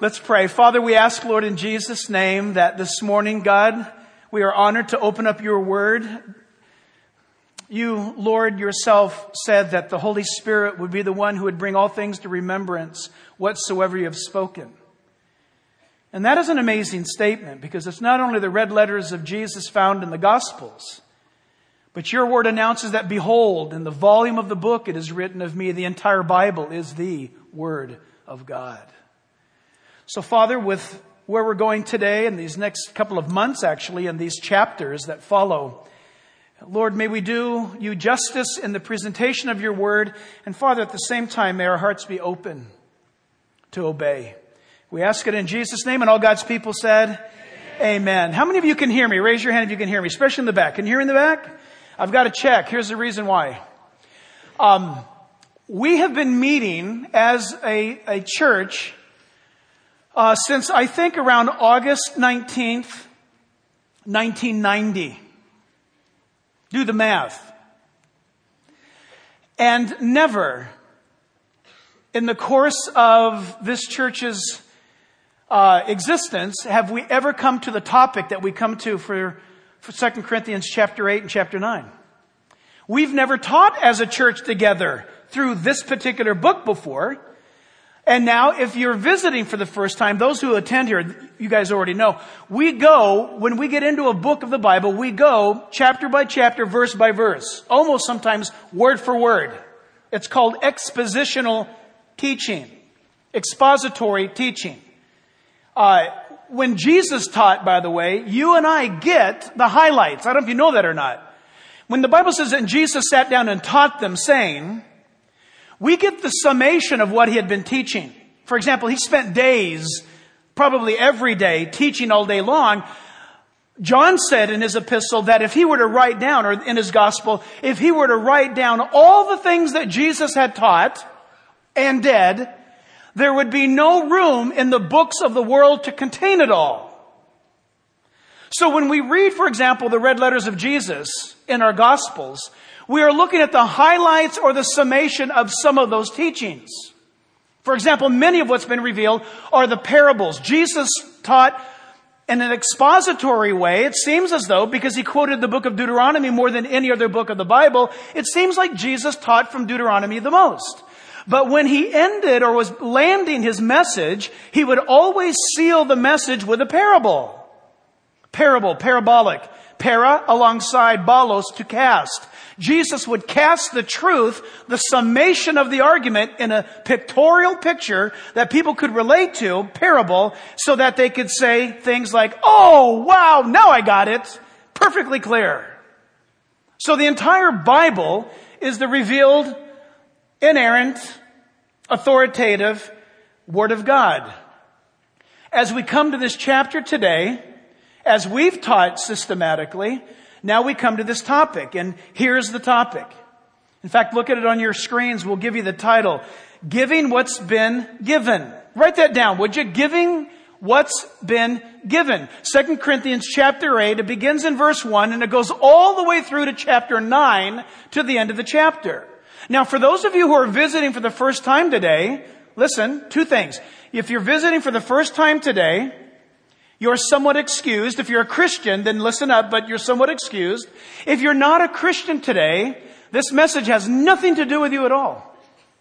Let's pray. Father, we ask, Lord, in Jesus' name, that this morning, God, we are honored to open up your word. You, Lord, yourself said that the Holy Spirit would be the one who would bring all things to remembrance, whatsoever you have spoken. And that is an amazing statement, because it's not only the red letters of Jesus found in the Gospels, but your word announces that, behold, in the volume of the book it is written of me, the entire Bible is the Word of God. So, Father, with where we're going today and these next couple of months, actually, and these chapters that follow, Lord, may we do you justice in the presentation of your word. And, Father, at the same time, may our hearts be open to obey. We ask it in Jesus' name, and all God's people said, Amen. How many of you can hear me? Raise your hand if you can hear me, especially in the back. Can you hear me in the back? I've got to check. Here's the reason why. We have been meeting as a church since I think around August 19th, 1990. Do the math. And never in the course of this church's existence have we ever come to the topic that we come to for 2 Corinthians chapter 8 and chapter 9. We've never taught as a church together through this particular book before. And now, if you're visiting for the first time, those who attend here, you guys already know, when we get into a book of the Bible, we go chapter by chapter, verse by verse, almost sometimes word for word. It's called expositional teaching, expository teaching. When Jesus taught, by the way, you and I get the highlights. I don't know if you know that or not. When the Bible says that Jesus sat down and taught them, saying, we get the summation of what he had been teaching. For example, he spent days, probably every day, teaching all day long. John said in his epistle that if he were to write down, or in his gospel, if he were to write down all the things that Jesus had taught and did, there would be no room in the books of the world to contain it all. So when we read, for example, the red letters of Jesus in our Gospels, we are looking at the highlights or the summation of some of those teachings. For example, many of what's been revealed are the parables. Jesus taught in an expository way. It seems as though, because he quoted the book of Deuteronomy more than any other book of the Bible, it seems like Jesus taught from Deuteronomy the most. But when he ended or was landing his message, he would always seal the message with a parable. Parable, parabolic. Para alongside balos, to cast. Jesus would cast the truth, the summation of the argument, in a pictorial picture that people could relate to, parable, so that they could say things like, oh, wow, now I got it. Perfectly clear. So the entire Bible is the revealed, inerrant, authoritative Word of God. As we come to this chapter today, as we've taught systematically, now we come to this topic, and here's the topic. In fact, look at it on your screens. We'll give you the title, Giving What's Been Given. Write that down, would you? Giving What's Been Given. 2 Corinthians chapter 8, it begins in verse 1, and it goes all the way through to chapter 9 to the end of the chapter. Now, for those of you who are visiting for the first time today, listen, two things. If you're visiting for the first time today, you're somewhat excused. If you're a Christian, then listen up, but you're somewhat excused. If you're not a Christian today, this message has nothing to do with you at all.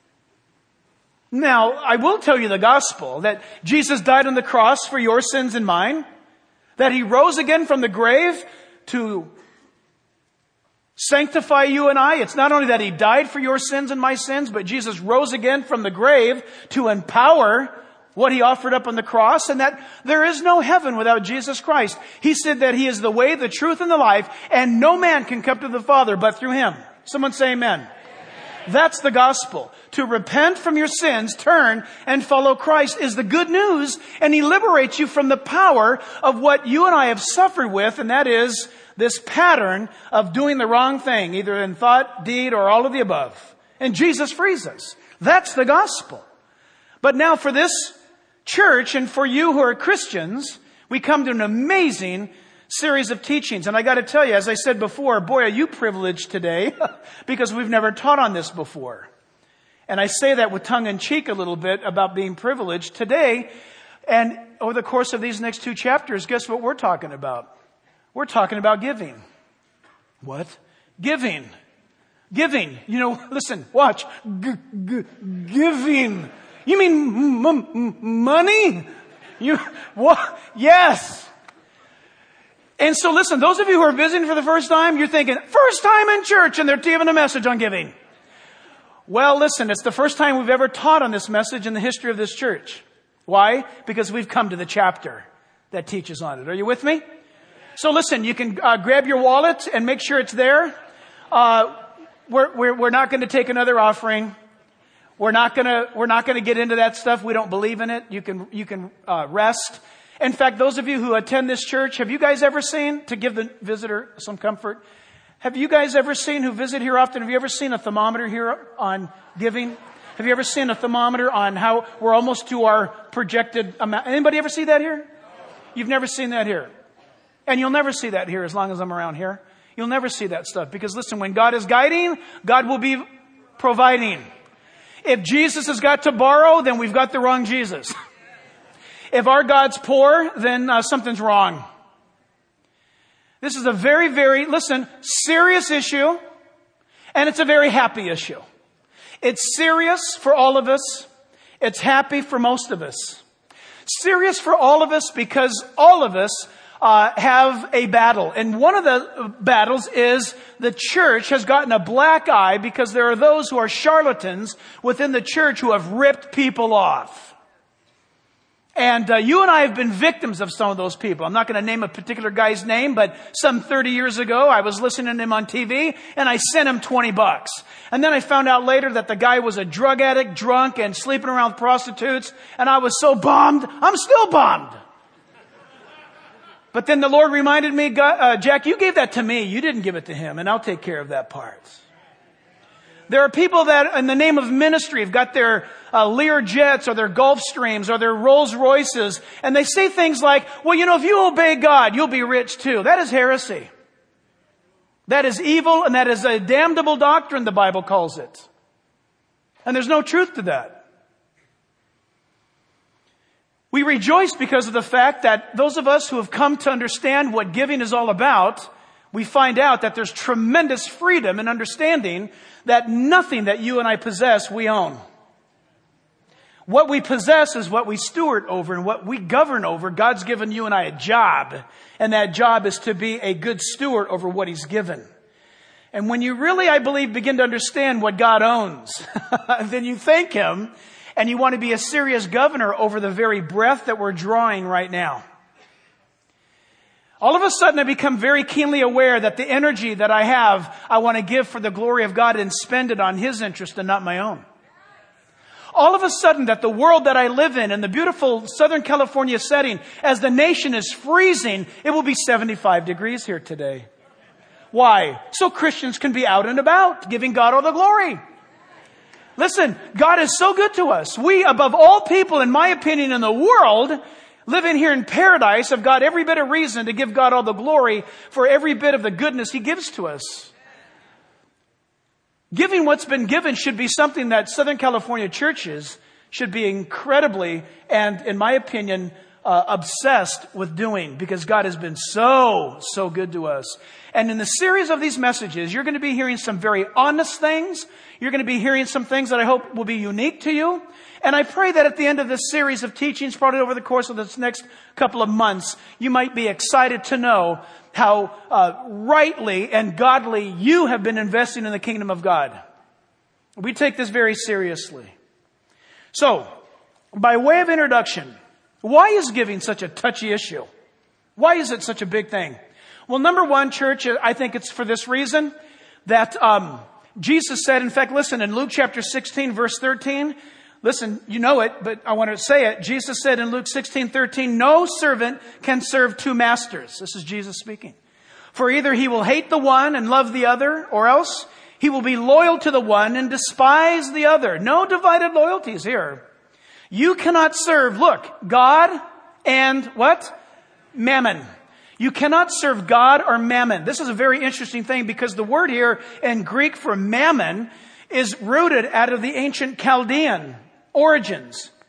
Now, I will tell you the gospel, that Jesus died on the cross for your sins and mine, that he rose again from the grave to sanctify you and I. It's not only that he died for your sins and my sins, but Jesus rose again from the grave to empower what he offered up on the cross, and that there is no heaven without Jesus Christ. He said that he is the way, the truth, and the life, and no man can come to the Father but through him. Someone say amen. Amen. That's the gospel. To repent from your sins, turn and follow Christ is the good news, and he liberates you from the power of what you and I have suffered with, and that is this pattern of doing the wrong thing, either in thought, deed, or all of the above. And Jesus frees us. That's the gospel. But now for this church, and for you who are Christians, we come to an amazing series of teachings. And I got to tell you, as I said before, boy, are you privileged today because we've never taught on this before. And I say that with tongue in cheek a little bit about being privileged. Today, And over the course of these next 2 chapters, guess what we're talking about? We're talking about giving. What? Giving. Giving. You know, listen, watch. Giving. You mean money? You what? Yes. And so listen, those of you who are visiting for the first time, you're thinking, first time in church, and they're giving a message on giving. Well, listen, it's the first time we've ever taught on this message in the history of this church. Why? Because we've come to the chapter that teaches on it. Are you with me? So listen, you can grab your wallet and make sure it's there. We're not going to take another offering. We're not going to get into that stuff. We don't believe in it. You can rest. In fact, those of you who attend this church, have you guys ever seen, to give the visitor some comfort, have you guys ever seen, who visit here often, have you ever seen a thermometer here on giving? Have you ever seen a thermometer on how we're almost to our projected amount? Anybody ever see that here? You've never seen that here. And you'll never see that here as long as I'm around here. You'll never see that stuff. Because listen, when God is guiding, God will be providing. If Jesus has got to borrow, then we've got the wrong Jesus. If our God's poor, then something's wrong. This is a very, very, listen, serious issue. And it's a very happy issue. It's serious for all of us. It's happy for most of us. Serious for all of us because all of us have a battle. And one of the battles is the church has gotten a black eye because there are those who are charlatans within the church who have ripped people off. And you and I have been victims of some of those people. I'm not going to name a particular guy's name, but some 30 years ago, I was listening to him on TV, and I sent him $20. And then I found out later that the guy was a drug addict, drunk, and sleeping around with prostitutes, and I was so bummed. I'm still bummed. But then the Lord reminded me, Jack, you gave that to me. You didn't give it to him, and I'll take care of that part. There are people that, in the name of ministry, have got their Lear jets or their Gulfstreams or their Rolls Royces, and they say things like, well, you know, if you obey God, you'll be rich too. That is heresy. That is evil, and that is a damnable doctrine, the Bible calls it. And there's no truth to that. We rejoice because of the fact that those of us who have come to understand what giving is all about, we find out that there's tremendous freedom and understanding that nothing that you and I possess, we own. What we possess is what we steward over, and what we govern over. God's given you and I a job, and that job is to be a good steward over what He's given. And when you really, I believe, begin to understand what God owns, then you thank Him, and you want to be a serious governor over the very breath that we're drawing right now. All of a sudden, I become very keenly aware that the energy that I have, I want to give for the glory of God and spend it on His interest and not my own. All of a sudden, that the world that I live in the beautiful Southern California setting, as the nation is freezing, it will be 75 degrees here today. Why? So Christians can be out and about, giving God all the glory. Listen, God is so good to us. We, above all people, in my opinion, in the world, living here in paradise, have got every bit of reason to give God all the glory for every bit of the goodness He gives to us. Giving what's been given should be something that Southern California churches should be incredibly, and in my opinion, obsessed with doing, because God has been so good to us. And in the series of these messages, you're going to be hearing some very honest things. You're going to be hearing some things that I hope will be unique to you. And I pray that at the end of this series of teachings, probably over the course of this next couple of months, you might be excited to know how rightly and godly you have been investing in the kingdom of God. We take this very seriously. So, by way of introduction, why is giving such a touchy issue? Why is it such a big thing? Well, number one, church, I think it's for this reason that Jesus said, in fact, listen, in Luke chapter 16, verse 13, listen, you know it, but I want to say it. Jesus said in Luke 16:13, no servant can serve two masters. This is Jesus speaking. For either he will hate the one and love the other, or else he will be loyal to the one and despise the other. No divided loyalties here. You cannot serve, look, God and what? Mammon. You cannot serve God or mammon. This is a very interesting thing because the word here in Greek for mammon is rooted out of the ancient Chaldean origins.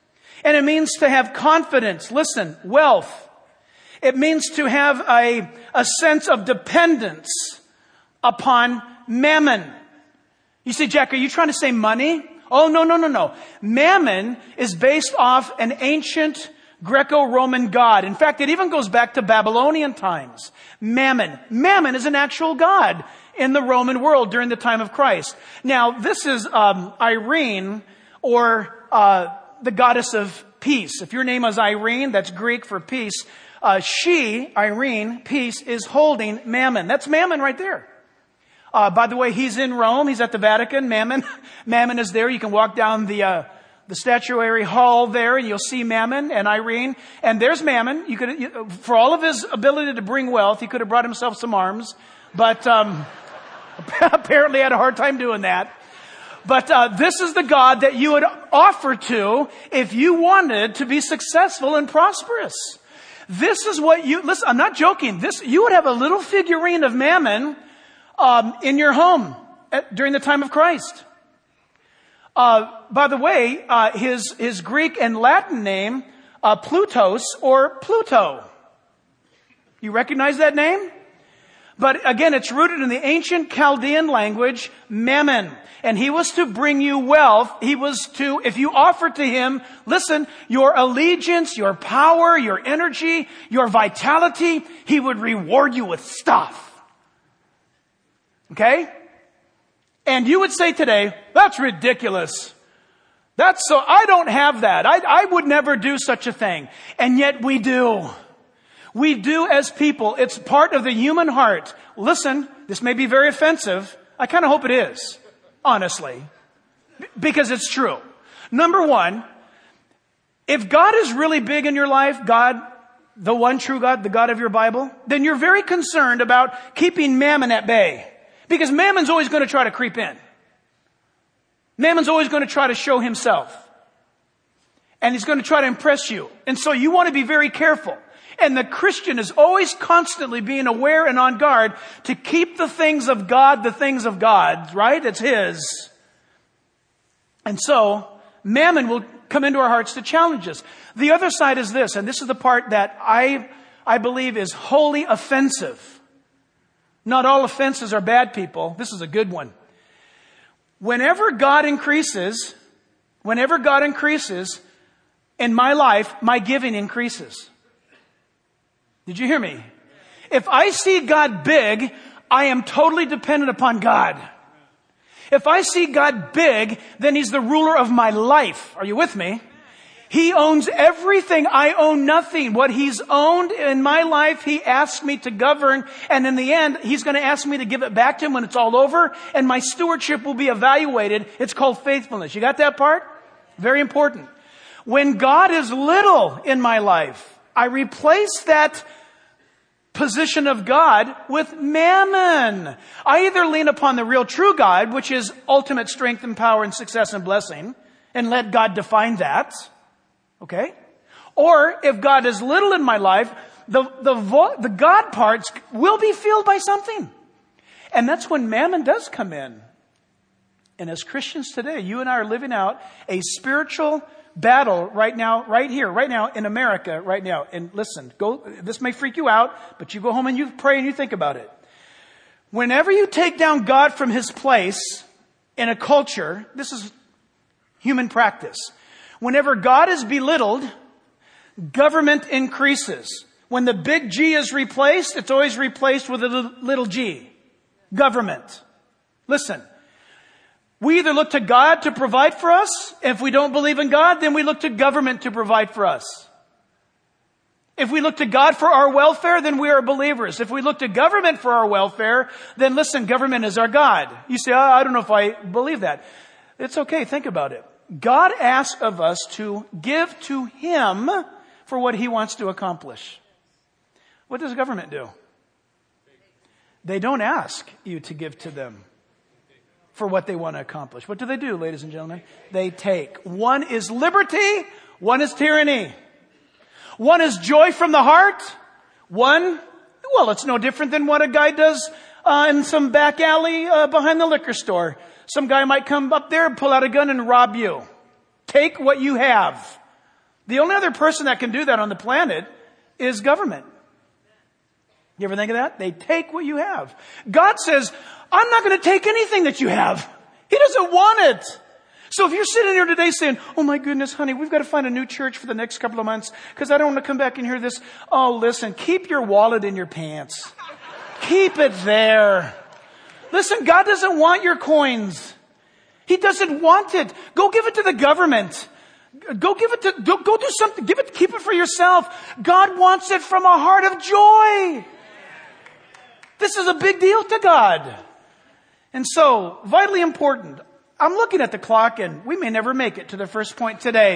And it means to have confidence. Listen, wealth. It means to have a sense of dependence upon mammon. You say, Jack, are you trying to say money? Oh, no. Mammon is based off an ancient Greco-Roman god. In fact, it even goes back to Babylonian times. Mammon. Mammon is an actual god in the Roman world during the time of Christ. Now, this is Irene, or the goddess of peace. If your name is Irene, that's Greek for peace. Irene, peace, is holding Mammon. That's Mammon right there. By the way, he's in Rome. He's at the Vatican. Mammon is there. You can walk down the statuary hall there, and you'll see Mammon and Irene. And there's Mammon. For all of his ability to bring wealth, he could have brought himself some arms, but apparently had a hard time doing that. But this is the God that you would offer to if you wanted to be successful and prosperous. This is what listen, I'm not joking. You would have a little figurine of Mammon in your home during the time of Christ. By the way, his Greek and Latin name, Plutos or Pluto. You recognize that name? But again, it's rooted in the ancient Chaldean language, Mammon. And he was to bring you wealth. He was to, if you offered to him, listen, your allegiance, your power, your energy, your vitality, he would reward you with stuff. Okay? And you would say today, that's ridiculous. I don't have that. I would never do such a thing. And yet we do. We do as people. It's part of the human heart. Listen, this may be very offensive. I kind of hope it is, honestly, because it's true. Number one, if God is really big in your life, God, the one true God, the God of your Bible, then you're very concerned about keeping Mammon at bay. Because Mammon's always going to try to creep in. Mammon's always going to try to show himself. And he's going to try to impress you. And so you want to be very careful. And the Christian is always constantly being aware and on guard to keep the things of God, right? It's his. And so Mammon will come into our hearts to challenge us. The other side is this, and this is the part that I believe is wholly offensive. Not all offenses are bad, people. This is a good one. Whenever God increases in my life, my giving increases. Did you hear me? If I see God big, I am totally dependent upon God. If I see God big, then he's the ruler of my life. Are you with me? He owns everything. I own nothing. What he's owned in my life, he asks me to govern. And in the end, he's going to ask me to give it back to him when it's all over. And my stewardship will be evaluated. It's called faithfulness. You got that part? Very important. When God is little in my life, I replace that position of God with Mammon. I either lean upon the real true God, which is ultimate strength and power and success and blessing, and let God define that. Okay? Or if God is little in my life, the God parts will be filled by something. And that's when Mammon does come in. And as Christians today, you and I are living out a spiritual battle right now in America right now. And listen, this may freak you out, but you go home and you pray and you think about it. Whenever you take down God from his place in a culture, this is human practice. Whenever God is belittled, government increases. When the big G is replaced, it's always replaced with a little g. Government. Listen. We either look to God to provide for us. If we don't believe in God, then we look to government to provide for us. If we look to God for our welfare, then we are believers. If we look to government for our welfare, then listen, government is our God. You say, I don't know if I believe that. It's okay. Think about it. God asks of us to give to him for what he wants to accomplish. What does government do? They don't ask you to give to them for what they want to accomplish. What do they do, ladies and gentlemen? They take. One is liberty, one is tyranny. One is joy from the heart. It's no different than what a guy does in some back alley behind the liquor store. Some guy might come up there and pull out a gun and rob you. Take what you have. The only other person that can do that on the planet is government. You ever think of that? They take what you have. God says, I'm not going to take anything that you have. He doesn't want it. So if you're sitting here today saying, oh my goodness, honey, we've got to find a new church for the next couple of months because I don't want to come back and hear this. Oh, listen, keep your wallet in your pants. Keep it there. Listen, God doesn't want your coins. He doesn't want it. Go give it to the government. Go give it to, go do something. Keep it for yourself. God wants it from a heart of joy. This is a big deal to God. And so, vitally important. I'm looking at the clock and we may never make it to the first point today.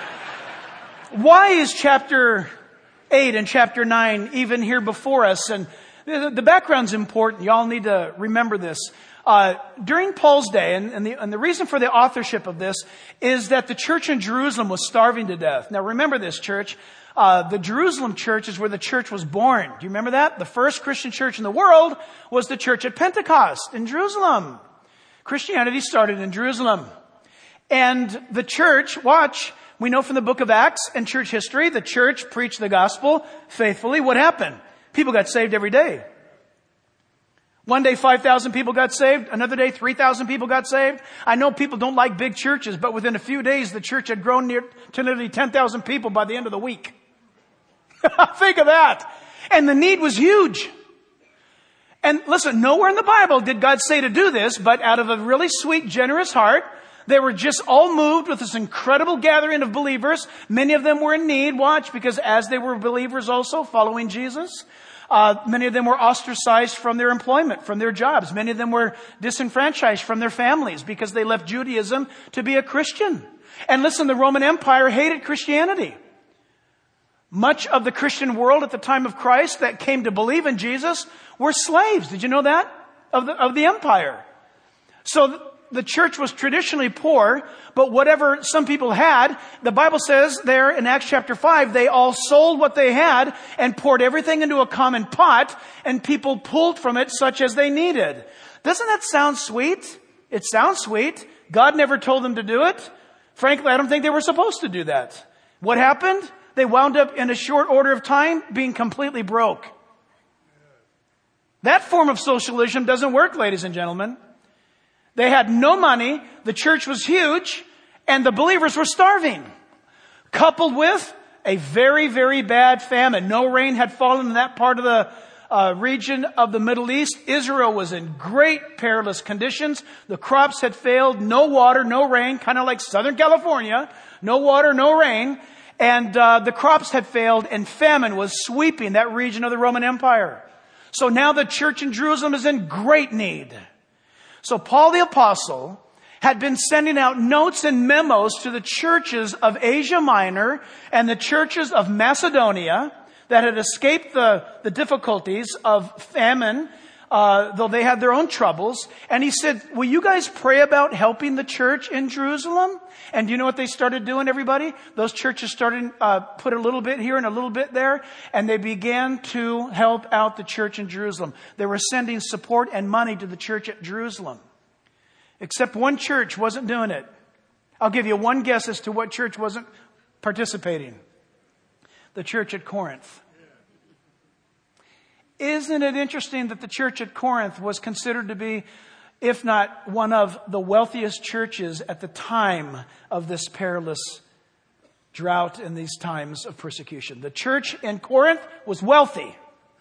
Why is chapter 8 and chapter 9 even here before us? And the background's important. Y'all need to remember this. During Paul's day, and the reason for the authorship of this is that the church in Jerusalem was starving to death. Now remember this, church. The Jerusalem church is where the church was born. Do you remember that? The first Christian church in the world was the church at Pentecost in Jerusalem. Christianity started in Jerusalem. And the church, watch, we know from the book of Acts and church history, the church preached the gospel faithfully. What happened? People got saved every day. One day, 5,000 people got saved. Another day, 3,000 people got saved. I know people don't like big churches, but within a few days, the church had grown to nearly 10,000 people by the end of the week. Think of that. And the need was huge. And listen, nowhere in the Bible did God say to do this, but out of a really sweet, generous heart, they were just all moved with this incredible gathering of believers. Many of them were in need, watch, because as they were believers also following Jesus, many of them were ostracized from their employment, from their jobs. Many of them were disenfranchised from their families because they left Judaism to be a Christian. And listen, the Roman Empire hated Christianity. Much of the Christian world at the time of Christ that came to believe in Jesus were slaves. Did you know that? Of the empire. So the church was traditionally poor, but whatever some people had, the Bible says there in Acts chapter 5, they all sold what they had and poured everything into a common pot, and people pulled from it such as they needed. Doesn't that sound sweet? It sounds sweet. God never told them to do it. Frankly, I don't think they were supposed to do that. What happened? They wound up in a short order of time being completely broke. That form of socialism doesn't work, ladies and gentlemen. They had no money, the church was huge, and the believers were starving. Coupled with a very, very bad famine. No rain had fallen in that part of the region of the Middle East. Israel was in great perilous conditions. The crops had failed. No water, no rain, kind of like Southern California. No water, no rain. And the crops had failed, and famine was sweeping that region of the Roman Empire. So now the church in Jerusalem is in great need. So Paul the Apostle had been sending out notes and memos to the churches of Asia Minor and the churches of Macedonia that had escaped the difficulties of famine, though they had their own troubles. And he said, will you guys pray about helping the church in Jerusalem? And do you know what they started doing, everybody? Those churches started, put a little bit here and a little bit there, and they began to help out the church in Jerusalem. They were sending support and money to the church at Jerusalem. Except one church wasn't doing it. I'll give you one guess as to what church wasn't participating. The church at Corinth. Isn't it interesting that the church at Corinth was considered to be, if not one of the wealthiest churches at the time of this perilous drought and these times of persecution? The church in Corinth was wealthy.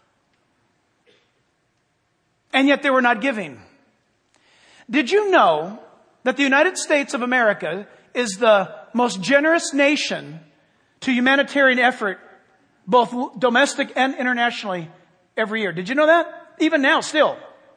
And yet they were not giving. Did you know that the United States of America is the most generous nation to humanitarian effort, both domestic and internationally, every year? Did you know that? Even now, still.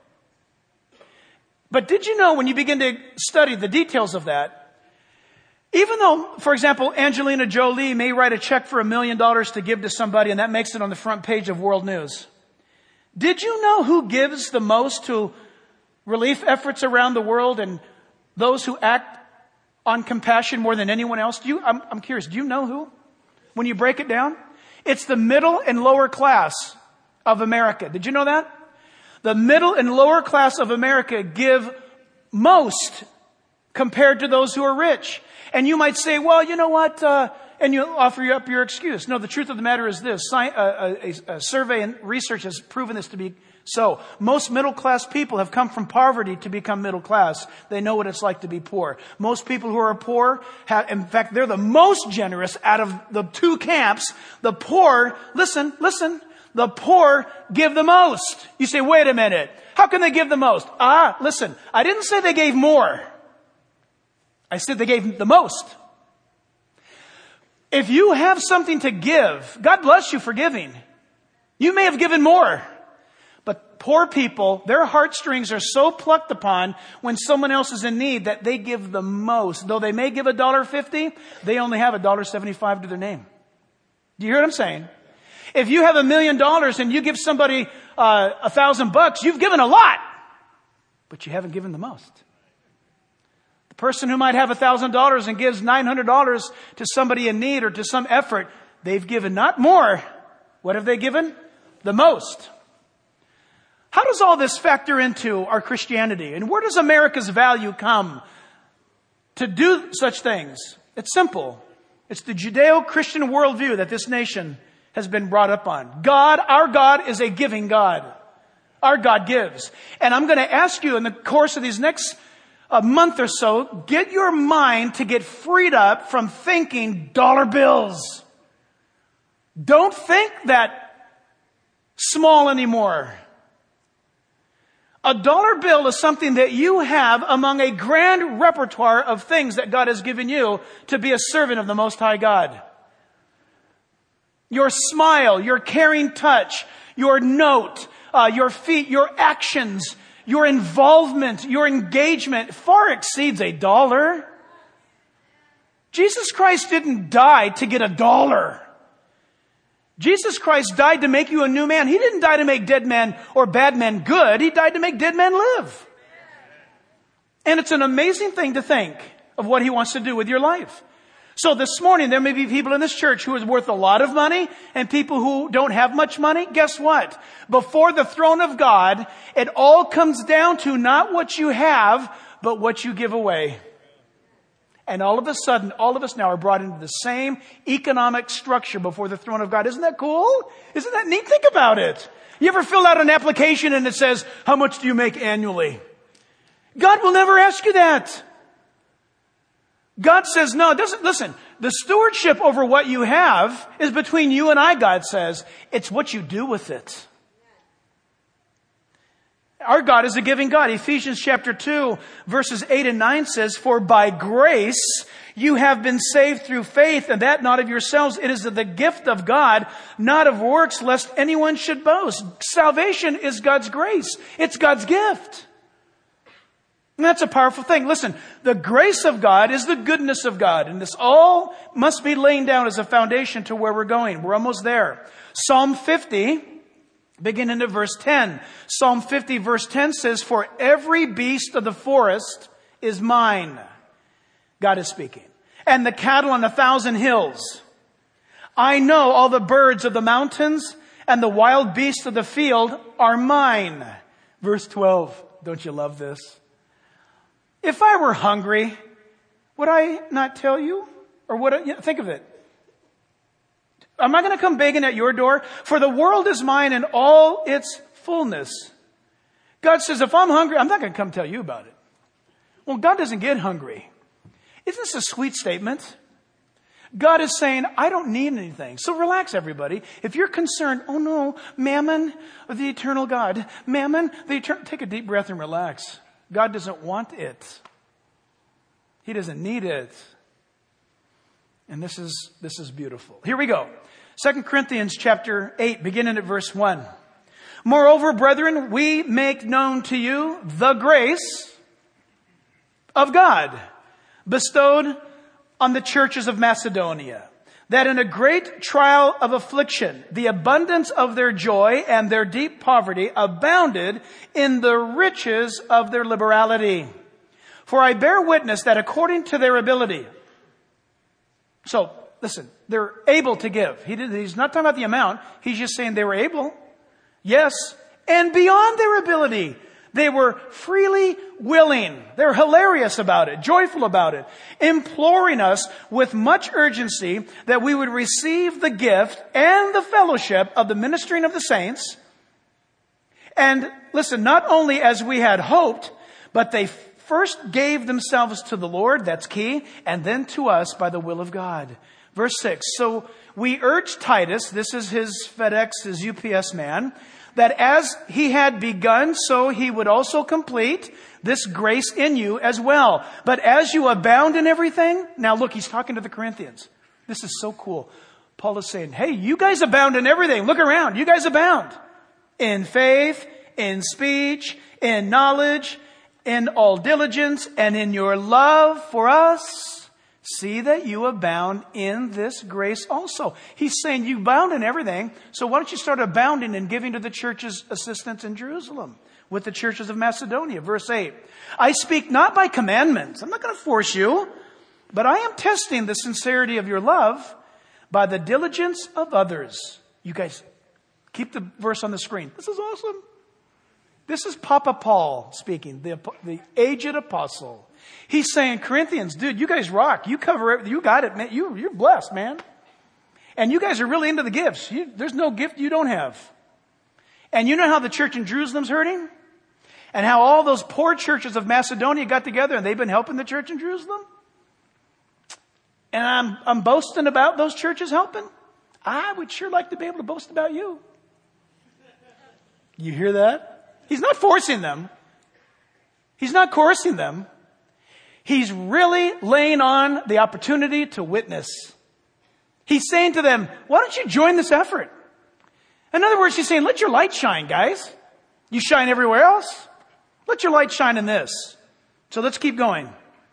But did you know, when you begin to study the details of that, even though, for example, Angelina Jolie may write a check for $1 million to give to somebody and that makes it on the front page of World News, did you know who gives the most to relief efforts around the world and those who act on compassion more than anyone else? I'm curious, do you know who? When you break it down, it's the middle and lower class of America. Did you know that? The middle and lower class of America give most compared to those who are rich. And you might say, well, you know what? and you offer up your excuse. No, the truth of the matter is this. A survey and research has proven this to be so. Most middle-class people have come from poverty to become middle class. They know what it's like to be poor. Most people who are poor in fact, they're the most generous out of the two camps. The poor, listen, the poor give the most. You say, wait a minute. How can they give the most? Listen, I didn't say they gave more. I said they gave the most. If you have something to give, God bless you for giving. You may have given more. But poor people, their heartstrings are so plucked upon when someone else is in need that they give the most. Though they may give $1.50, they only have $1.75 to their name. Do you hear what I'm saying? If you have $1 million and you give somebody $1,000, you've given a lot, but you haven't given the most. The person who might have $1,000 and gives $900 to somebody in need or to some effort, they've given not more. What have they given? The most. How does all this factor into our Christianity? And where does America's value come to do such things? It's simple. It's the Judeo-Christian worldview that this nation has been brought up on. Our God is a giving God. Our God gives. And I'm going to ask you in the course of these next month or so, get your mind to get freed up from thinking dollar bills. Don't think that small anymore. A dollar bill is something that you have among a grand repertoire of things that God has given you to be a servant of the Most High God. Your smile, your caring touch, your note, your feet, your actions, your involvement, your engagement far exceeds $1. Jesus Christ didn't die to get $1. Jesus Christ died to make you a new man. He didn't die to make dead men or bad men good. He died to make dead men live. And it's an amazing thing to think of what He wants to do with your life. So this morning, there may be people in this church who is worth a lot of money and people who don't have much money. Guess what? Before the throne of God, it all comes down to not what you have, but what you give away. And all of a sudden, all of us now are brought into the same economic structure before the throne of God. Isn't that cool? Isn't that neat? Think about it. You ever fill out an application and it says, how much do you make annually? God will never ask you that. God says, no, it doesn't. Listen, the stewardship over what you have is between you and I, God says. It's what you do with it. Our God is a giving God. Ephesians chapter 2, verses 8 and 9 says, for by grace you have been saved through faith, and that not of yourselves. It is the gift of God, not of works, lest anyone should boast. Salvation is God's grace. It's God's gift. And that's a powerful thing. Listen, the grace of God is the goodness of God. And this all must be laying down as a foundation to where we're going. We're almost there. Psalm 50, beginning at verse 10. Psalm 50, verse 10 says, for every beast of the forest is mine. God is speaking. And the cattle on 1,000 hills. I know all the birds of the mountains and the wild beasts of the field are mine. Verse 12. Don't you love this? If I were hungry, would I not tell you? Or would I, think of it. Am I going to come begging at your door? For the world is mine in all its fullness. God says, if I'm hungry, I'm not going to come tell you about it. Well, God doesn't get hungry. Isn't this a sweet statement? God is saying, I don't need anything. So relax, everybody. If you're concerned, oh no, mammon of the eternal God, mammon, take a deep breath and relax. God doesn't want it. He doesn't need it. And this is beautiful. Here we go. 2 Corinthians chapter 8, beginning at verse 1. Moreover, brethren, we make known to you the grace of God bestowed on the churches of Macedonia, that in a great trial of affliction, the abundance of their joy and their deep poverty abounded in the riches of their liberality. For I bear witness that according to their ability. So, listen, they're able to give. He's not talking about the amount. He's just saying they were able. Yes. And beyond their ability, They were freely willing. They're hilarious about it, joyful about it, imploring us with much urgency that we would receive the gift and the fellowship of the ministering of the saints. And listen, not only as we had hoped, but they first gave themselves to the Lord, that's key, and then to us by the will of God. Verse 6, so we urge Titus, this is his FedEx, his UPS man, that as he had begun, so he would also complete this grace in you as well. But as you abound in everything, now look, he's talking to the Corinthians. This is so cool. Paul is saying, hey, you guys abound in everything. Look around. You guys abound in faith, in speech, in knowledge, in all diligence, and in your love for us. See that you abound in this grace also. He's saying you abound in everything. So why don't you start abounding and giving to the church's assistance in Jerusalem with the churches of Macedonia? Verse 8. I speak not by commandments. I'm not going to force you, but I am testing the sincerity of your love by the diligence of others. You guys, keep the verse on the screen. This is awesome. This is Papa Paul speaking, the aged apostle. He's saying, Corinthians, dude, you guys rock. You cover it. You got it, man. You're blessed, man. And you guys are really into the gifts. There's no gift you don't have. And you know how the church in Jerusalem's hurting? And how all those poor churches of Macedonia got together and they've been helping the church in Jerusalem? And I'm boasting about those churches helping. I would sure like to be able to boast about you. You hear that? He's not forcing them. He's not coercing them. He's really laying on the opportunity to witness. He's saying to them, why don't you join this effort? In other words, he's saying, let your light shine, guys. You shine everywhere else. Let your light shine in this. So let's keep going.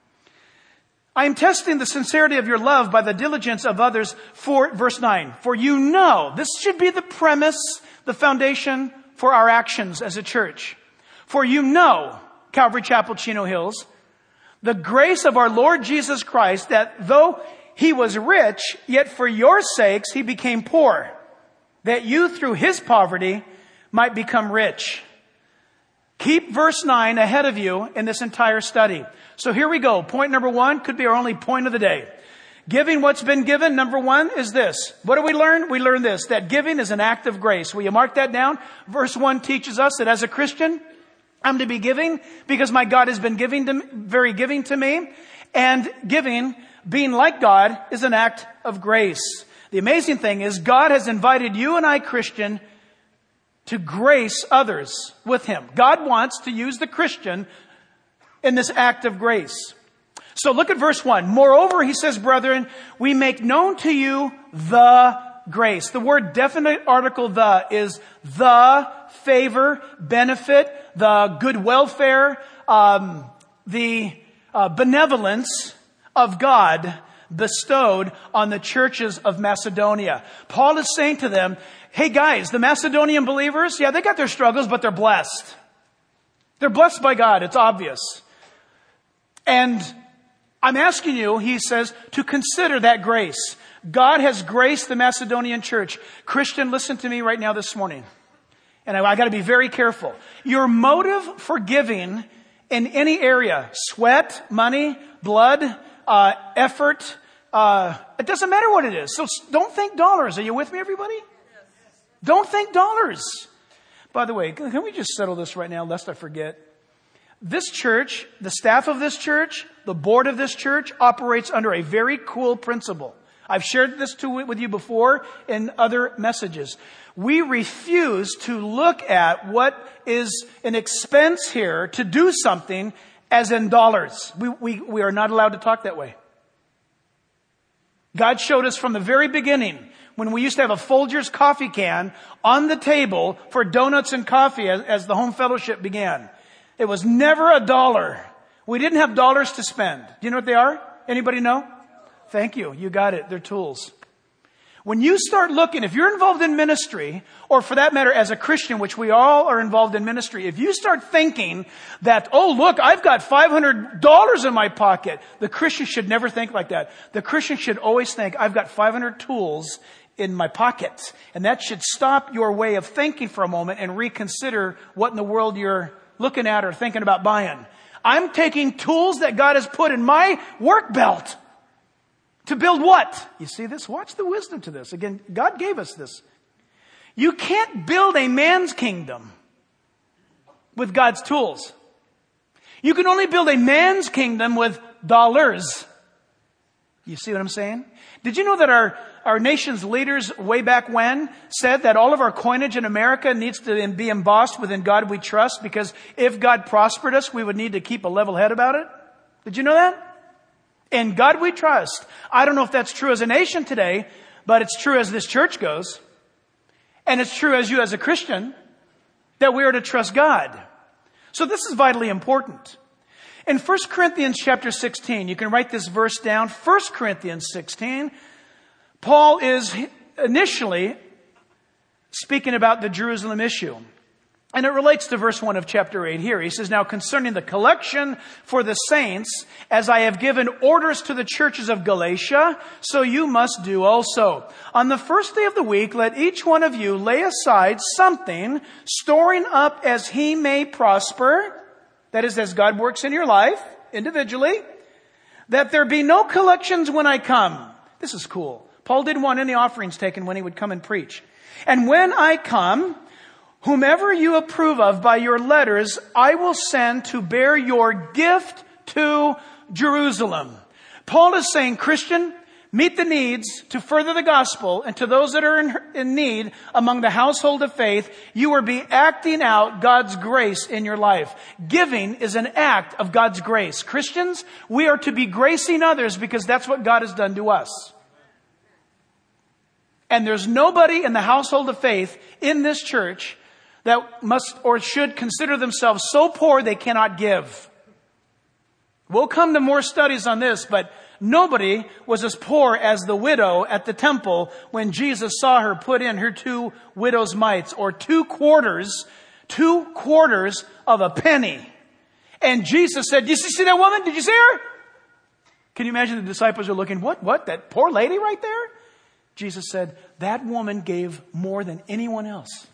I am testing the sincerity of your love by the diligence of others for, verse 9, for you know, this should be the premise, the foundation for our actions as a church. For you know, Calvary Chapel, Chino Hills, the grace of our Lord Jesus Christ, that though he was rich, yet for your sakes he became poor, that you through his poverty might become rich. Keep verse 9 ahead of you in this entire study. So here we go. Point number 1 could be our only point of the day. Giving what's been given, number 1, is this. What do we learn? We learn this, that giving is an act of grace. Will you mark that down? Verse 1 teaches us that as a Christian, I'm to be giving because my God has been very giving to me. And giving, being like God, is an act of grace. The amazing thing is God has invited you and I, Christian, to grace others with him. God wants to use the Christian in this act of grace. So look at verse 1. Moreover, he says, brethren, we make known to you the grace. The word definite article the is the favor, benefit, the good welfare, the benevolence of God bestowed on the churches of Macedonia. Paul is saying to them, hey guys, the Macedonian believers, yeah, they got their struggles, but they're blessed. They're blessed by God. It's obvious. And I'm asking you, he says, to consider that grace. God has graced the Macedonian church. Christian, listen to me right now this morning. And I got to be very careful. Your motive for giving in any area, sweat, money, blood, effort, it doesn't matter what it is. So don't think dollars. Are you with me, everybody? Don't think dollars. By the way, can we just settle this right now, lest I forget? This church, the staff of this church, the board of this church operates under a very cool principle. I've shared this with you before in other messages. We refuse to look at what is an expense here to do something as in dollars. We are not allowed to talk that way. God showed us from the very beginning when we used to have a Folgers coffee can on the table for donuts and coffee as the home fellowship began. It was never $1. We didn't have dollars to spend. Do you know what they are? Anybody know? Thank you. You got it. They're tools. When you start looking, if you're involved in ministry, or for that matter as a Christian, which we all are involved in ministry, if you start thinking that, oh look, I've got $500 in my pocket, the Christian should never think like that. The Christian should always think, I've got 500 tools in my pocket. And that should stop your way of thinking for a moment and reconsider what in the world you're looking at or thinking about buying. I'm taking tools that God has put in my work belt to build what? You see this? Watch the wisdom to this. Again, God gave us this. You can't build a man's kingdom with God's tools. You can only build a man's kingdom with dollars. You see what I'm saying? Did you know that our nation's leaders way back when said that all of our coinage in America needs to be embossed with "In God We Trust," because if God prospered us, we would need to keep a level head about it? Did you know that? In God we trust. I don't know if that's true as a nation today, but it's true as this church goes. And it's true as you as a Christian, that we are to trust God. So this is vitally important. In 1 Corinthians chapter 16, you can write this verse down. 1 Corinthians 16, Paul is initially speaking about the Jerusalem issue. And it relates to verse 1 of chapter 8 here. He says, "Now concerning the collection for the saints, as I have given orders to the churches of Galatia, so you must do also. On the first day of the week, let each one of you lay aside something, storing up as he may prosper," that is, as God works in your life, individually, "that there be no collections when I come." This is cool. Paul didn't want any offerings taken when he would come and preach. "And when I come, whomever you approve of by your letters, I will send to bear your gift to Jerusalem." Paul is saying, Christian, meet the needs to further the gospel, and to those that are in need among the household of faith, you will be acting out God's grace in your life. Giving is an act of God's grace. Christians, we are to be gracing others because that's what God has done to us. And there's nobody in the household of faith in this church that must or should consider themselves so poor they cannot give. We'll come to more studies on this, but nobody was as poor as the widow at the temple when Jesus saw her put in her 2 widow's mites, or 2 quarters of a penny. And Jesus said, "Did you see that woman? Did you see her?" Can you imagine the disciples are looking, what, that poor lady right there? Jesus said, "That woman gave more than anyone else."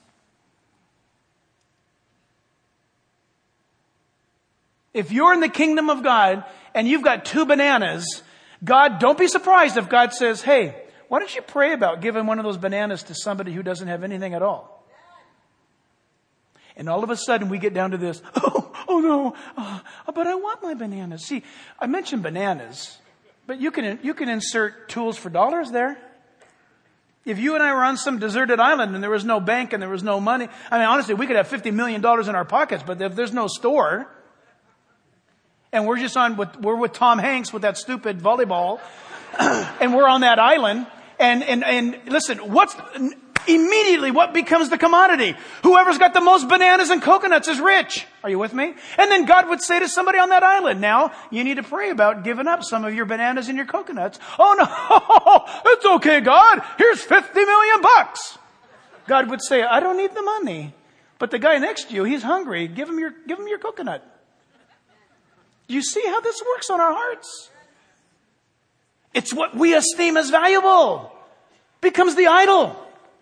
If you're in the kingdom of God and you've got 2 bananas, God, don't be surprised if God says, "Hey, why don't you pray about giving one of those bananas to somebody who doesn't have anything at all?" And all of a sudden we get down to this, oh no, but I want my bananas. See, I mentioned bananas, but you can insert tools for dollars there. If you and I were on some deserted island and there was no bank and there was no money, I mean, honestly, we could have $50 million in our pockets, but if there's no store, and we're just we're with Tom Hanks with that stupid volleyball, and we're on that island, and listen, immediately what becomes the commodity? Whoever's got the most bananas and coconuts is rich. Are you with me? And then God would say to somebody on that island, "Now, you need to pray about giving up some of your bananas and your coconuts." "Oh no, it's okay, God. Here's $50 million. God would say, "I don't need the money. But the guy next to you, he's hungry. Give him your coconut." You see how this works on our hearts? It's what we esteem as valuable becomes the idol.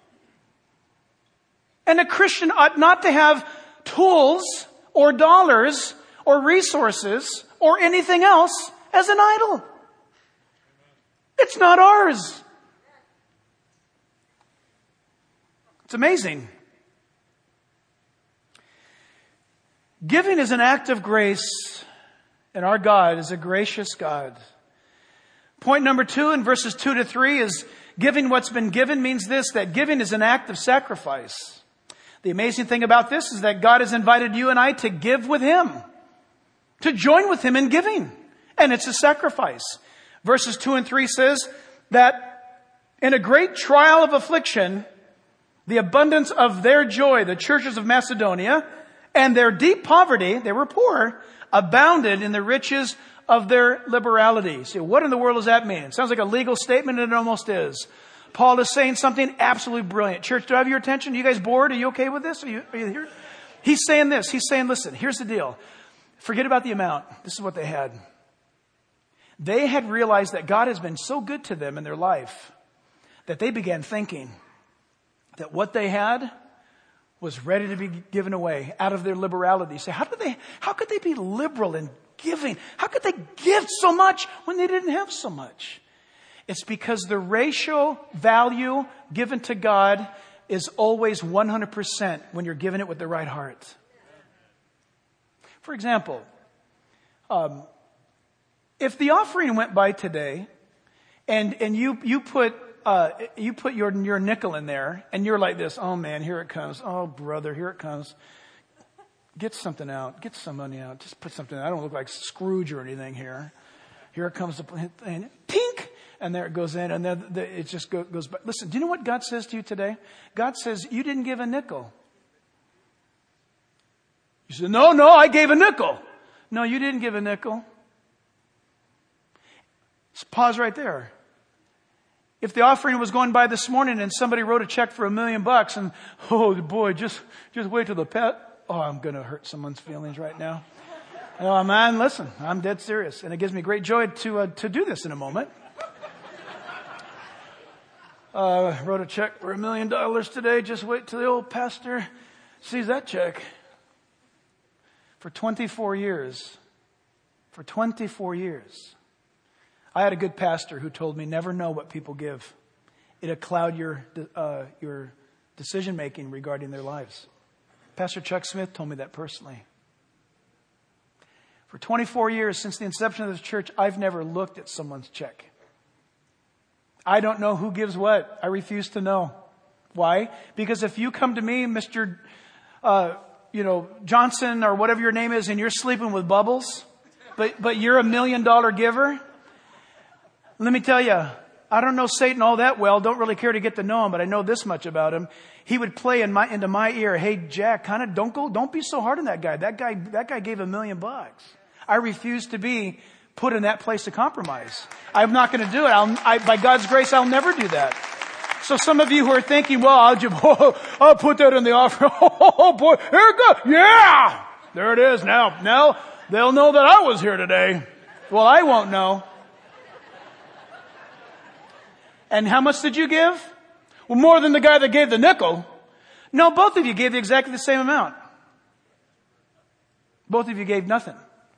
And a Christian ought not to have tools or dollars or resources or anything else as an idol. It's not ours. It's amazing. Giving is an act of grace, and our God is a gracious God. Point number 2 in verses 2 to 3 is giving what's been given means this, that giving is an act of sacrifice. The amazing thing about this is that God has invited you and I to give with Him, to join with Him in giving. And it's a sacrifice. Verses 2 and 3 says that in a great trial of affliction, the abundance of their joy, the churches of Macedonia, and their deep poverty, they were poor, abounded in the riches of their liberality. See, what in the world does that mean? It sounds like a legal statement, and it almost is. Paul is saying something absolutely brilliant. Church, do I have your attention? Are you guys bored? Are you okay with this? Are you here? He's saying this. He's saying, listen, here's the deal. Forget about the amount. This is what they had. They had realized that God has been so good to them in their life that they began thinking that what they had was ready to be given away out of their liberality. You say, how could they be liberal in giving? How could they give so much when they didn't have so much? It's because the ratio value given to God is always 100% when you're giving it with the right heart. For example, if the offering went by today and you put your nickel in there and you're like this, oh man, here it comes. Oh brother, here it comes. Get something out. Get some money out. Just put something out. I don't look like Scrooge or anything here. Here it comes. And tink. And there it goes in. And then it just goes back. Listen, do you know what God says to you today? God says, you didn't give a nickel. You said, no, I gave a nickel. No, you didn't give a nickel. Just pause right there. If the offering was going by this morning and somebody wrote a check for $1 million and, oh boy, just wait till the pet. Oh, I'm going to hurt someone's feelings right now. Oh man, listen, I'm dead serious. And it gives me great joy to do this in a moment. Wrote a check for $1 million today. Just wait till the old pastor sees that check. For 24 years, I had a good pastor who told me, never know what people give. It'll cloud your decision making regarding their lives. Pastor Chuck Smith told me that personally. For 24 years, since the inception of this church, I've never looked at someone's check. I don't know who gives what. I refuse to know. Why? Because if you come to me, Mr. Johnson or whatever your name is, and you're sleeping with bubbles, but you're $1 million giver, let me tell you, I don't know Satan all that well. Don't really care to get to know him, but I know this much about him. He would play into my ear, hey Jack, don't be so hard on that guy. That guy gave $1 million. I refuse to be put in that place of compromise. I'm not going to do it. By God's grace, I'll never do that. So some of you who are thinking, well, I'll put that in the offering. Oh boy, here it goes. Yeah, there it is. Now they'll know that I was here today. Well, I won't know. And how much did you give? Well, more than the guy that gave the nickel. No, both of you gave exactly the same amount. Both of you gave nothing.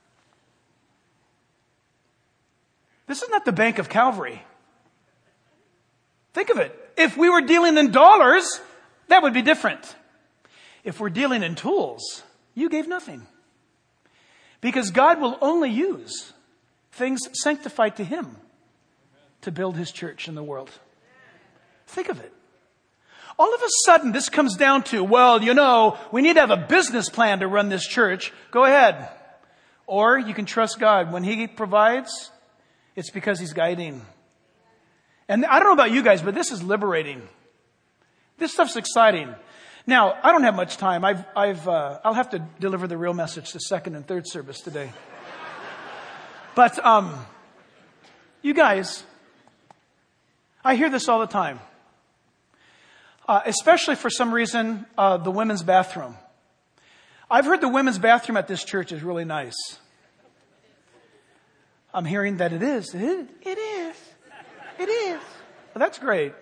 This is not the Bank of Calvary. Think of it. If we were dealing in dollars, that would be different. If we're dealing in tools, you gave nothing. Because God will only use things sanctified to Him to build His church in the world. Think of it. All of a sudden, this comes down to, well, we need to have a business plan to run this church. Go ahead. Or you can trust God. When He provides, it's because He's guiding. And I don't know about you guys, but this is liberating. This stuff's exciting. Now, I don't have much time. I'll have to deliver the real message to second and third service today. But, you guys, I hear this all the time. Especially for some reason, the women's bathroom. I've heard the women's bathroom at this church is really nice. I'm hearing that it is. It is. Well, that's great.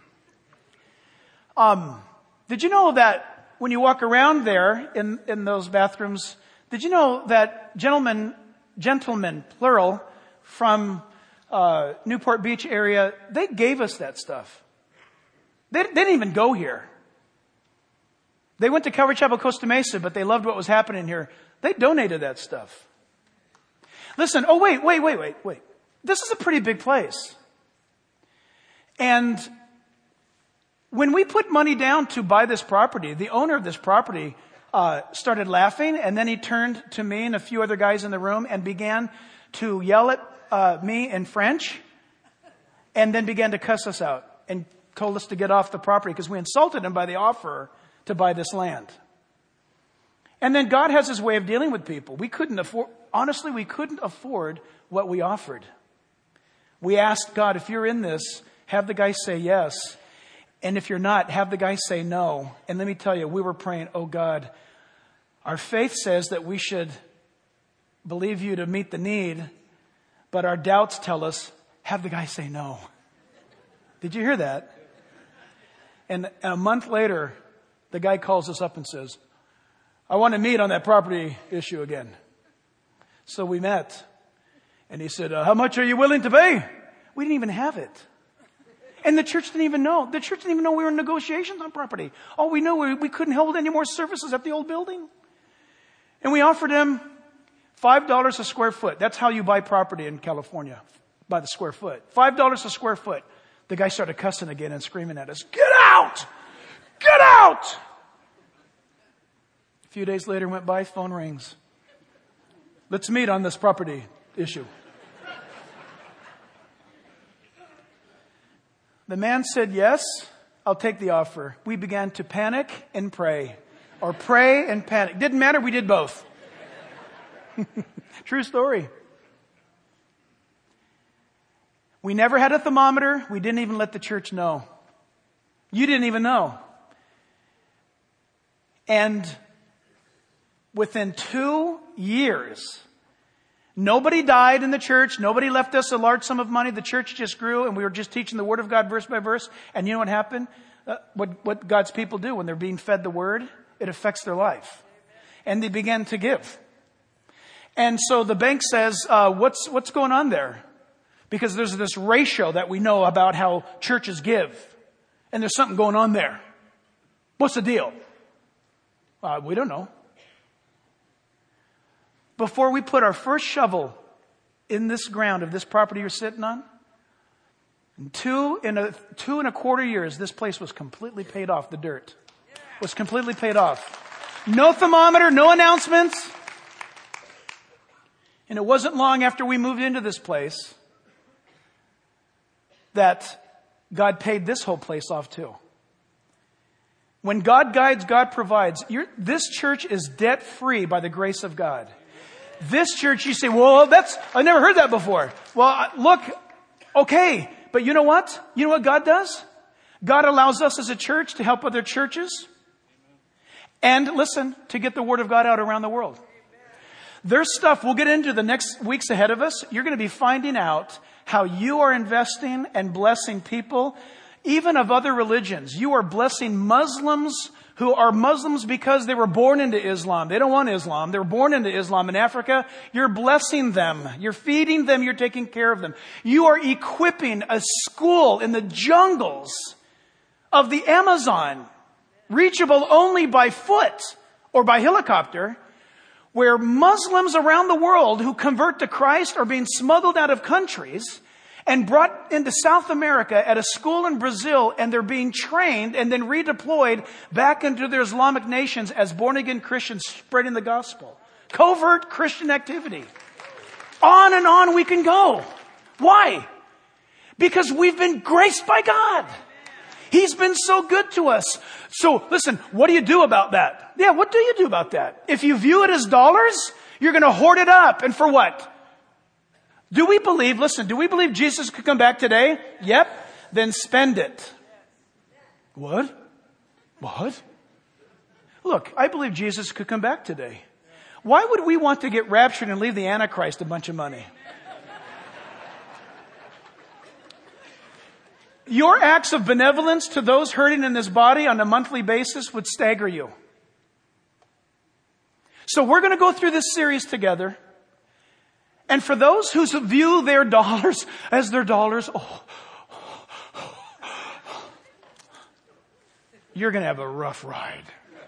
Did you know that when you walk around there in those bathrooms, did you know that gentlemen, plural, from Newport Beach area, they gave us that stuff. They didn't even go here. They went to Calvary Chapel, Costa Mesa, but they loved what was happening here. They donated that stuff. Listen, wait. This is a pretty big place. And when we put money down to buy this property, the owner of this property started laughing, and then he turned to me and a few other guys in the room and began to yell at me in French, and then began to cuss us out and told us to get off the property because we insulted him by the offer to buy this land. And then God has His way of dealing with people. We couldn't afford what we offered. We asked God, if you're in this, have the guy say yes. And if you're not, have the guy say no. And let me tell you, we were praying, oh God, our faith says that we should believe you to meet the need, but our doubts tell us, have the guy say no. Did you hear that? And a month later, The guy calls us up and says, I want to meet on that property issue again. So we met. And he said, how much are you willing to pay? We didn't even have it. And the church didn't even know. The church didn't even know we were in negotiations on property. All we knew, we couldn't hold any more services at the old building. And we offered him $5 a square foot. That's how you buy property in California, by the square foot. $5 a square foot. The guy started cussing again and screaming at us, get out! Get out! A few days later went by, phone rings. Let's meet on this property issue. The man said, yes, I'll take the offer. We began to panic and pray. Or pray and panic. Didn't matter, we did both. True story. We never had a thermometer. We didn't even let the church know. You didn't even know. And within 2 years, nobody died in the church. Nobody left us a large sum of money. The church just grew, and we were just teaching the Word of God verse by verse. And you know what happened? What God's people do when they're being fed the Word? It affects their life. And they began to give. And so the bank says, what's going on there? Because there's this ratio that we know about how churches give. And there's something going on there. What's the deal? We don't know. Before we put our first shovel in this ground of this property you're sitting on, in two and a quarter years, this place was completely paid off. The dirt was completely paid off. No thermometer, no announcements. And it wasn't long after we moved into this place that God paid this whole place off too. When God guides, God provides. This church is debt free by the grace of God. This church, you say, well, I never heard that before. Well, look, okay. But you know what? You know what God does? God allows us as a church to help other churches. And listen, to get the Word of God out around the world. There's stuff we'll get into the next weeks ahead of us. You're going to be finding out how you are investing and blessing people, even of other religions. You are blessing Muslims who are Muslims because they were born into Islam. They don't want Islam. They were born into Islam in Africa. You're blessing them. You're feeding them. You're taking care of them. You are equipping a school in the jungles of the Amazon, reachable only by foot or by helicopter, where Muslims around the world who convert to Christ are being smuggled out of countries and brought into South America at a school in Brazil, and they're being trained and then redeployed back into their Islamic nations as born-again Christians spreading the gospel. Covert Christian activity. On and on we can go. Why? Because we've been graced by God. He's been so good to us. So listen, what do you do about that? Yeah, what do you do about that? If you view it as dollars, you're going to hoard it up. And for what? Do we believe Jesus could come back today? Yep. Then spend it. What? Look, I believe Jesus could come back today. Why would we want to get raptured and leave the Antichrist a bunch of money? Your acts of benevolence to those hurting in this body on a monthly basis would stagger you. So we're going to go through this series together. And for those who view their dollars as their dollars, you're going to have a rough ride.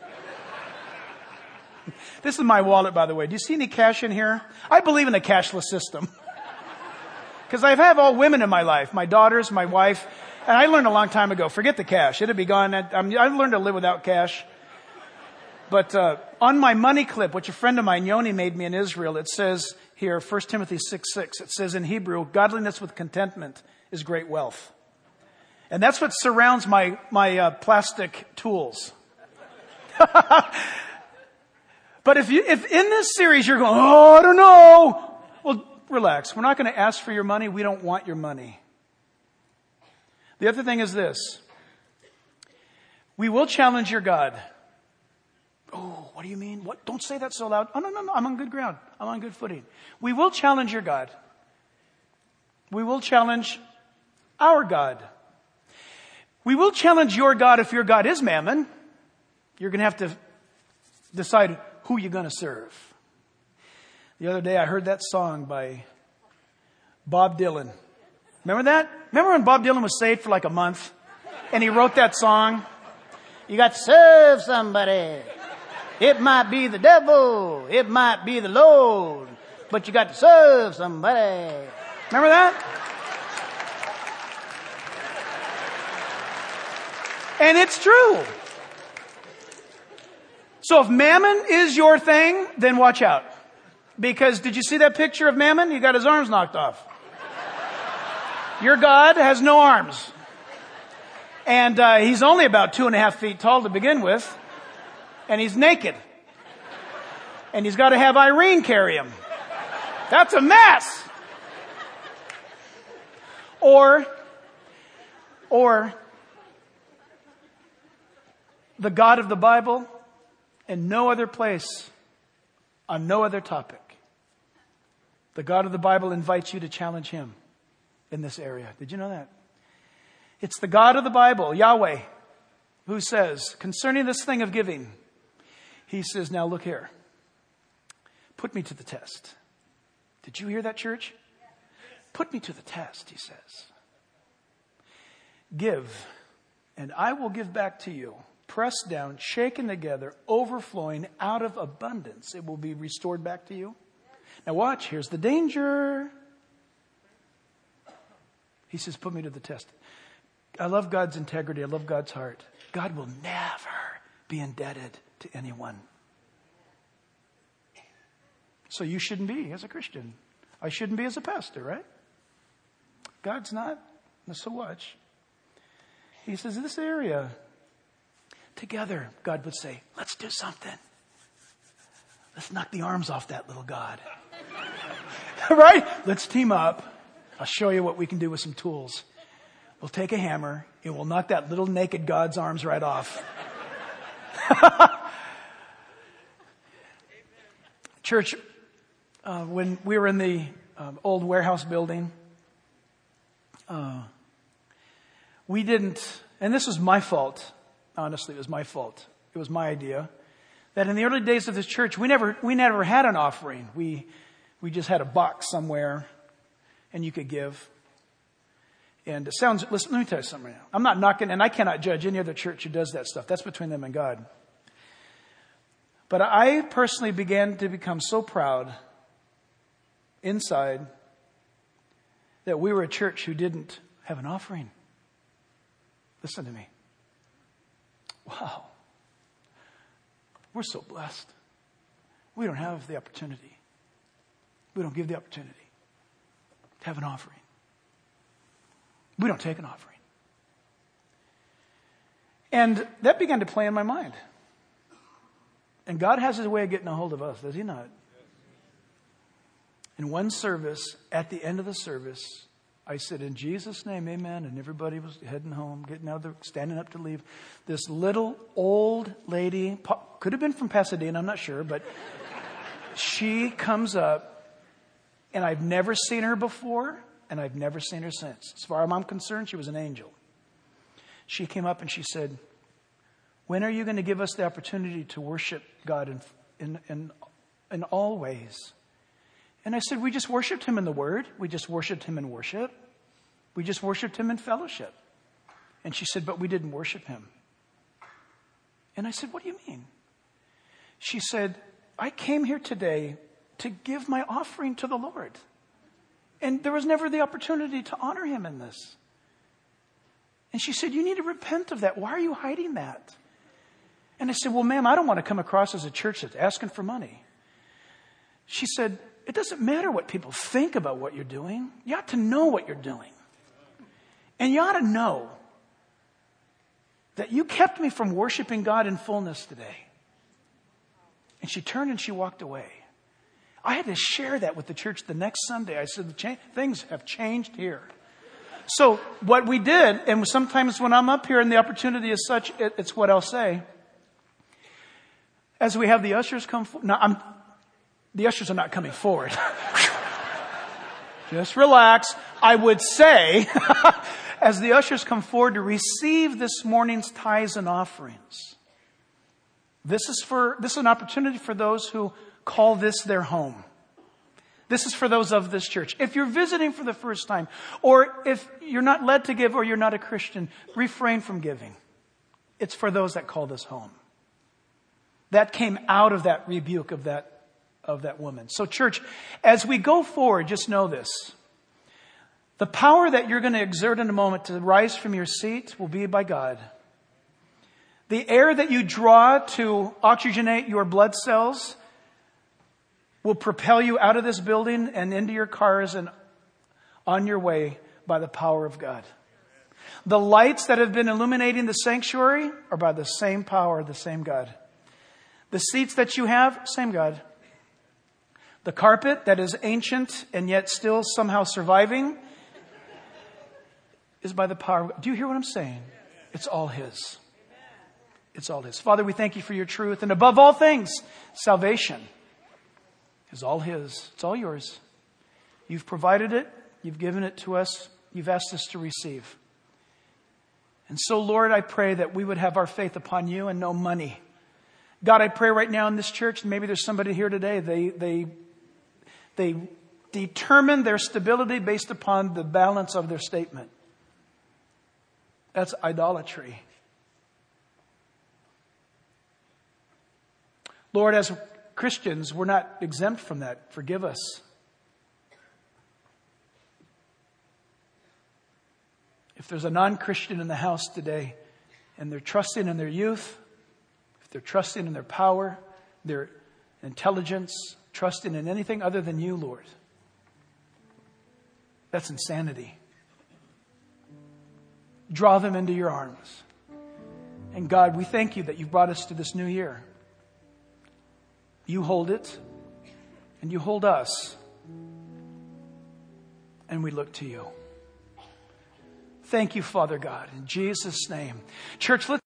This is my wallet, by the way. Do you see any cash in here? I believe in a cashless system. Because I have all women in my life, my daughters, my wife. And I learned a long time ago, forget the cash. It'll be gone. I've learned to live without cash. But on my money clip, which a friend of mine, Yoni, made me in Israel, it says here, 1 Timothy 6:6, it says in Hebrew, godliness with contentment is great wealth. And that's what surrounds my plastic tools. But if in this series you're going, I don't know. Well, relax. We're not going to ask for your money. We don't want your money. The other thing is this. We will challenge your God. Oh, what do you mean? What? Don't say that so loud. Oh, no. I'm on good ground. I'm on good footing. We will challenge your God. We will challenge our God. We will challenge your God if your God is mammon. You're going to have to decide who you're going to serve. The other day I heard that song by Bob Dylan. Remember that? Remember when Bob Dylan was saved for like a month? And he wrote that song? You got to serve somebody. It might be the devil. It might be the Lord. But you got to serve somebody. Remember that? And it's true. So if mammon is your thing, then watch out. Because did you see that picture of Mammon? He got his arms knocked off. Your God has no arms. And he's only about 2.5 feet tall to begin with. And he's naked. And he's got to have Irene carry him. That's a mess. Or the God of the Bible in no other place, on no other topic. The God of the Bible invites you to challenge him in this area. Did you know that? It's the God of the Bible, Yahweh, who says, concerning this thing of giving, he says, now look here. Put me to the test. Did you hear that, church? Put me to the test, he says. Give, and I will give back to you. Pressed down, shaken together, overflowing out of abundance. It will be restored back to you. Now watch, here's the danger. He says, put me to the test. I love God's integrity. I love God's heart. God will never be indebted to anyone. So you shouldn't be as a Christian. I shouldn't be as a pastor, right? God's not. So watch. He says, this area, together, God would say, let's do something. Let's knock the arms off that little God. Right? Let's team up. I'll show you what we can do with some tools. We'll take a hammer and we'll knock that little naked God's arms right off. Church, when we were in the old warehouse building, we didn't, and this was my fault. Honestly, it was my fault. It was my idea. That in the early days of this church, we never had an offering. We just had a box somewhere and you could give. And it sounds, listen, let me tell you something right now. I'm not knocking, and I cannot judge any other church who does that stuff. That's between them and God. But I personally began to become so proud inside that we were a church who didn't have an offering. Listen to me. Wow. We're so blessed. We don't have the opportunity. We don't give the opportunity to have an offering. We don't take an offering. And that began to play in my mind. And God has his way of getting a hold of us, does he not? In one service, at the end of the service, I said, in Jesus' name, amen. And everybody was heading home, standing up to leave. This little old lady, could have been from Pasadena, I'm not sure, but she comes up, and I've never seen her before, and I've never seen her since. As far as I'm concerned, she was an angel. She came up and she said, when are you going to give us the opportunity to worship God in all ways? And I said, we just worshiped him in the word. We just worshiped him in worship. We just worshiped him in fellowship. And she said, but we didn't worship him. And I said, what do you mean? She said, I came here today to give my offering to the Lord. And there was never the opportunity to honor him in this. And she said, you need to repent of that. Why are you hiding that? And I said, well, ma'am, I don't want to come across as a church that's asking for money. She said, it doesn't matter what people think about what you're doing. You ought to know what you're doing. And you ought to know that you kept me from worshiping God in fullness today. And she turned and she walked away. I had to share that with the church the next Sunday. I said, things have changed here. So what we did, and sometimes when I'm up here and the opportunity is such, it's what I'll say. As we have the ushers come forward. Now, the ushers are not coming forward. Just relax. I would say, as the ushers come forward to receive this morning's tithes and offerings, This is an opportunity for those who call this their home. This is for those of this church. If you're visiting for the first time, or if you're not led to give or you're not a Christian, refrain from giving. It's for those that call this home. That came out of that rebuke of that woman. So church, as we go forward, just know this. The power that you're going to exert in a moment to rise from your seat will be by God. The air that you draw to oxygenate your blood cells will propel you out of this building and into your cars and on your way by the power of God. The lights that have been illuminating the sanctuary are by the same power, the same God. The seats that you have, same God. The carpet that is ancient and yet still somehow surviving is by the power of God. Do you hear what I'm saying? It's all His. It's all His. Father, we thank You for Your truth. And above all things, salvation is all His. It's all Yours. You've provided it. You've given it to us. You've asked us to receive. And so, Lord, I pray that we would have our faith upon You and no money. God, I pray right now in this church, maybe there's somebody here today, they determine their stability based upon the balance of their statement. That's idolatry. Lord, as Christians, we're not exempt from that. Forgive us. If there's a non-Christian in the house today and they're trusting in their youth, if they're trusting in their power, their intelligence, trusting in anything other than You, Lord, that's insanity. Draw them into Your arms. And God, we thank You that You've brought us to this new year. You hold it, and You hold us, and we look to You. Thank You, Father God, in Jesus' name. Church, let's